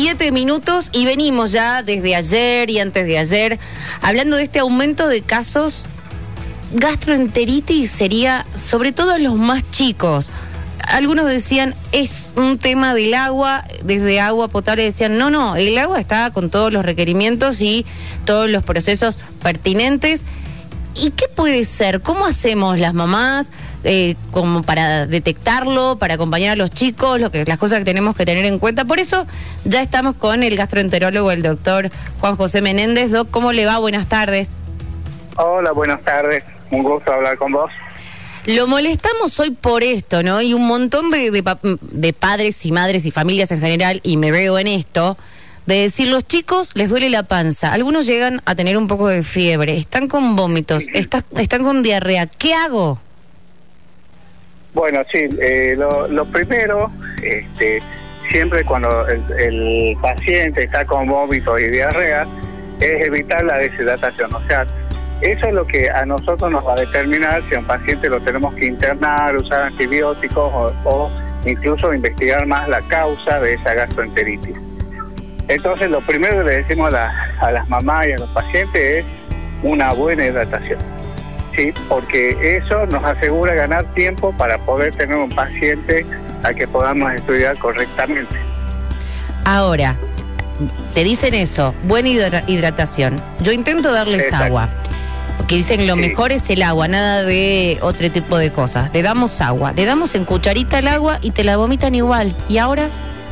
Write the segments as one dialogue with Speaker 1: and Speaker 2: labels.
Speaker 1: 7 minutos y venimos ya desde ayer y antes de ayer hablando de este aumento de casos. Gastroenteritis sería sobre todo en los más chicos. Algunos decían es un tema del agua, desde agua potable decían no, el agua está con todos los requerimientos y todos los procesos pertinentes. ¿Y qué puede ser? ¿Cómo hacemos las mamás como para detectarlo, para acompañar a los chicos, las cosas que tenemos que tener en cuenta? Por eso ya estamos con el gastroenterólogo, el doctor Juan José Menéndez. Doc, ¿cómo le va? Buenas tardes.
Speaker 2: Hola, buenas tardes. Un gusto hablar con vos.
Speaker 1: Lo molestamos hoy por esto, ¿no? Y un montón de padres y madres y familias en general, y me veo en esto, de decir, los chicos les duele la panza, algunos llegan a tener un poco de fiebre, están con vómitos, están con diarrea. ¿Qué hago?
Speaker 2: Bueno, sí, lo primero, siempre cuando el paciente está con vómitos y diarrea, es evitar la deshidratación. O sea, eso es lo que a nosotros nos va a determinar si a un paciente lo tenemos que internar, usar antibióticos o incluso investigar más la causa de esa gastroenteritis. Entonces, lo primero que le decimos a las mamás y a los pacientes es una buena hidratación, ¿sí? Porque eso nos asegura ganar tiempo para poder tener un paciente al que podamos estudiar correctamente.
Speaker 1: Ahora, te dicen eso, buena hidratación. Yo intento darles
Speaker 2: Exacto.
Speaker 1: agua, porque dicen lo mejor es el agua, nada de otro tipo de cosas. Le damos agua, le damos en cucharita el agua y te la vomitan igual. ¿Y ahora?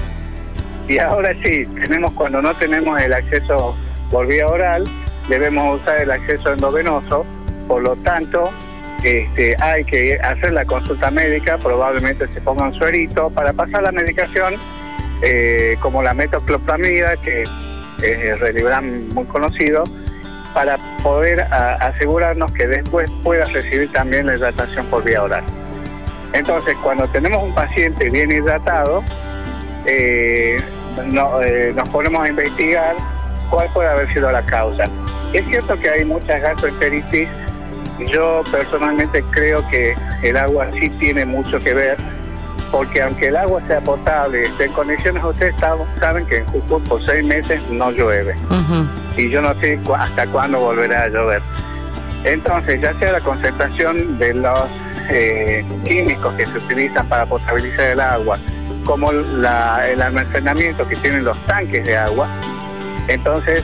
Speaker 2: Y ahora sí, cuando no tenemos el acceso por vía oral, debemos usar el acceso endovenoso. Por lo tanto, hay que hacer la consulta médica, probablemente se ponga un suerito para pasar la medicación, como la metoclopramida, que es Relibram muy conocido, para poder asegurarnos que después pueda recibir también la hidratación por vía oral. Entonces, cuando tenemos un paciente bien hidratado, nos ponemos a investigar cuál puede haber sido la causa. Es cierto que hay muchas gastroenteritis. Yo personalmente creo que el agua sí tiene mucho que ver, porque aunque el agua sea potable, esté en condiciones, ustedes saben que en Jujuy por 6 meses no llueve. Uh-huh. Y yo no sé hasta cuándo volverá a llover. Entonces, ya sea la concentración de los químicos que se utilizan para potabilizar el agua, como el almacenamiento que tienen los tanques de agua, entonces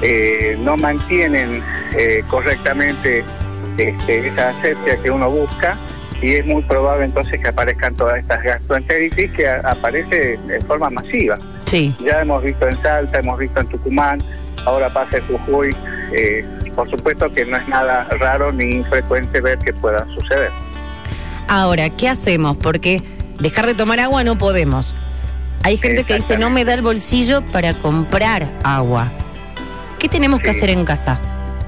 Speaker 2: no mantienen correctamente esa asepsia que uno busca, y es muy probable entonces que aparezcan todas estas gastroenteritis que aparece en forma masiva.
Speaker 1: Sí.
Speaker 2: Ya hemos visto en Salta, hemos visto en Tucumán, ahora pasa en Jujuy. Por supuesto que no es nada raro ni infrecuente ver que pueda suceder.
Speaker 1: Ahora, ¿qué hacemos? Porque dejar de tomar agua no podemos. Hay gente que dice, no me da el bolsillo para comprar agua. ¿Qué tenemos que hacer en casa?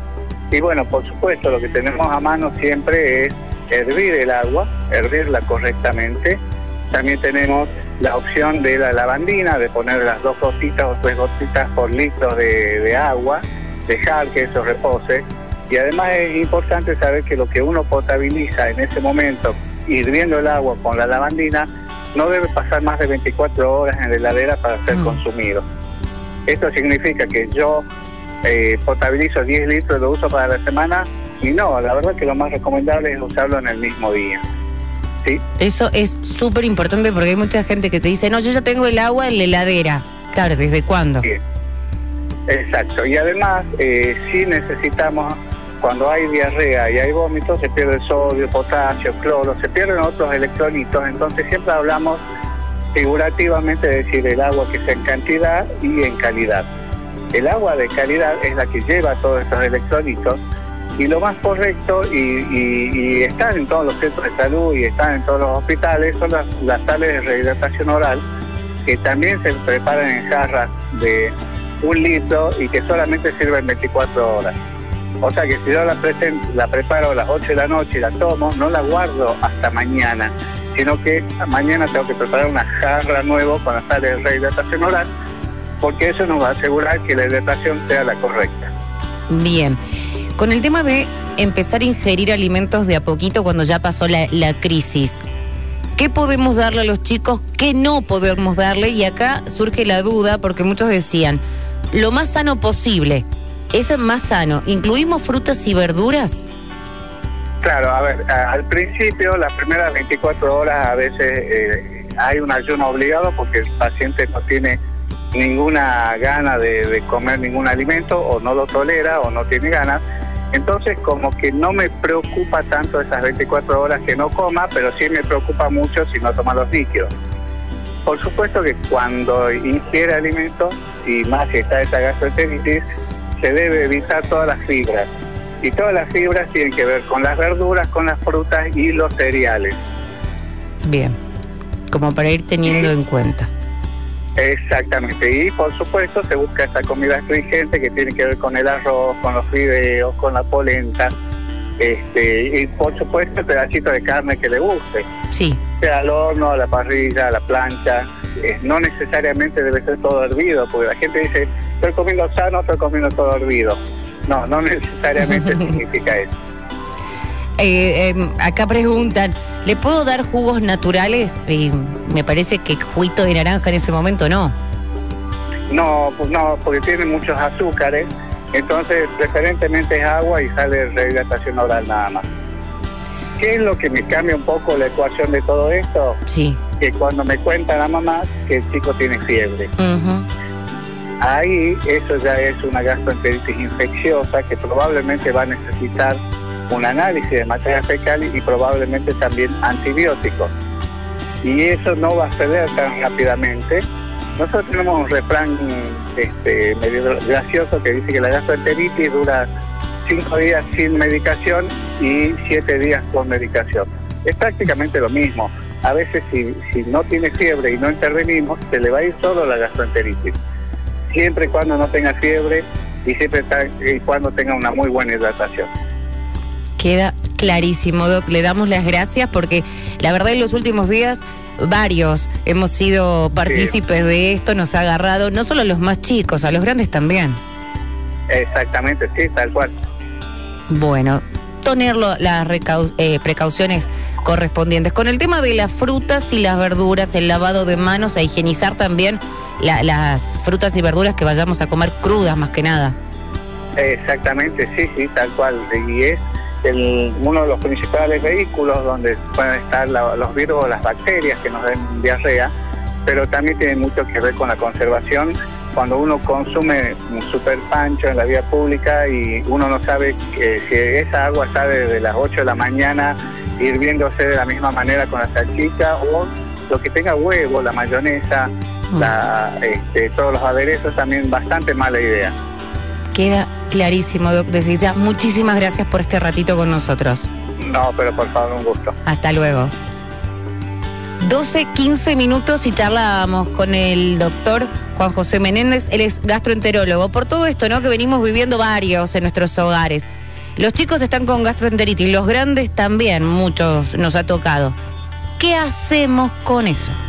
Speaker 2: Y bueno, por supuesto, lo que tenemos a mano siempre es hervir el agua, hervirla correctamente. También tenemos la opción de la lavandina, de poner las 2 gotitas o 3 gotitas por litro de agua, dejar que eso repose. Y además es importante saber que lo que uno potabiliza en ese momento, hirviendo el agua con la lavandina, no debe pasar más de 24 horas en la heladera para ser consumido. Esto significa que yo potabilizo 10 litros, lo uso para la semana, y no, la verdad que lo más recomendable es usarlo en el mismo día. ¿Sí? Eso es súper importante, porque hay mucha gente que te dice, no, yo ya tengo el agua en la heladera. Claro, ¿desde cuándo? Sí. Exacto, y además sí necesitamos, cuando hay diarrea y hay vómitos, se pierde el sodio, potasio, cloro, se pierden otros electrolitos. Entonces siempre hablamos figurativamente de decir el agua que sea en cantidad y en calidad. El agua de calidad es la que lleva todos estos electrolitos, y lo más correcto, y están en todos los centros de salud y están en todos los hospitales, son las sales de rehidratación oral, que también se preparan en jarras de 1 litro y que solamente sirven 24 horas. O sea que si yo la preparo a las 8 de la noche y la tomo, no la guardo hasta mañana, sino que mañana tengo que preparar una jarra nueva con las sales de rehidratación oral, porque eso nos va a asegurar que la hidratación sea la correcta.
Speaker 1: Bien. Con el tema de empezar a ingerir alimentos de a poquito cuando ya pasó la crisis, ¿Qué podemos darle a los chicos? ¿Qué no podemos darle? Y acá surge la duda porque muchos decían, lo más sano posible. ¿Eso es más sano? ¿Incluimos frutas y verduras?
Speaker 2: Claro, a ver, al principio, las primeras 24 horas a veces hay un ayuno obligado porque el paciente no tiene ninguna gana de comer ningún alimento o no lo tolera o no tiene ganas. Entonces como que no me preocupa tanto esas 24 horas que no coma, pero sí me preocupa mucho si no toma los líquidos. Por supuesto que cuando ingiere alimentos, y más si está esta gastroenteritis, se debe evitar todas las fibras. Y todas las fibras tienen que ver con las verduras, con las frutas y los cereales.
Speaker 1: Bien, como para ir teniendo en cuenta.
Speaker 2: Exactamente, y por supuesto se busca esta comida astringente que tiene que ver con el arroz, con los fideos, con la polenta, y por supuesto el pedacito de carne que le guste.
Speaker 1: Sí.
Speaker 2: Sea al horno, a la parrilla, a la plancha, no necesariamente debe ser todo hervido, porque la gente dice, estoy comiendo sano, estoy comiendo todo hervido. No, no necesariamente significa eso.
Speaker 1: Acá preguntan, ¿le puedo dar jugos naturales? Me parece que juguito de naranja en ese momento no.
Speaker 2: No, pues no, porque tiene muchos azúcares, entonces preferentemente es agua y sale rehidratación oral nada más. ¿Qué es lo que me cambia un poco la ecuación de todo esto?
Speaker 1: Sí.
Speaker 2: Que cuando me cuenta la mamá que el chico tiene fiebre. Ahí eso ya es una gastroenteritis infecciosa que probablemente va a necesitar un análisis de materia fecal y probablemente también antibióticos. Y eso no va a ceder tan rápidamente. Nosotros tenemos un refrán medio gracioso que dice que la gastroenteritis dura 5 días sin medicación y 7 días con medicación. Es prácticamente lo mismo. A veces si no tiene fiebre y no intervenimos, se le va a ir solo la gastroenteritis. Siempre y cuando no tenga fiebre y siempre y cuando tenga una muy buena hidratación.
Speaker 1: Queda clarísimo, Doc. Le damos las gracias porque la verdad en los últimos días varios hemos sido partícipes de esto, nos ha agarrado, no solo a los más chicos, a los grandes también.
Speaker 2: Exactamente, sí, tal cual.
Speaker 1: Bueno, tener las precauciones correspondientes. Con el tema de las frutas y las verduras, el lavado de manos, a higienizar también las frutas y verduras que vayamos a comer crudas más que nada.
Speaker 2: Exactamente, sí, tal cual. Y es uno de los principales vehículos donde pueden estar los virus o las bacterias que nos den diarrea, pero también tiene mucho que ver con la conservación. Cuando uno consume un super pancho en la vía pública y uno no sabe que si esa agua sale de las 8 de la mañana hirviéndose de la misma manera con la salchicha, o lo que tenga huevo, la mayonesa, todos los aderezos, también bastante mala idea.
Speaker 1: Queda clarísimo, Doc, desde ya. Muchísimas gracias por este ratito con nosotros.
Speaker 2: No, pero por favor, un gusto.
Speaker 1: Hasta luego. 12:15 minutos y charlábamos con el doctor Juan José Menéndez. Él es gastroenterólogo. Por todo esto, ¿no?, que venimos viviendo varios en nuestros hogares. Los chicos están con gastroenteritis, los grandes también, muchos nos ha tocado. ¿Qué hacemos con eso?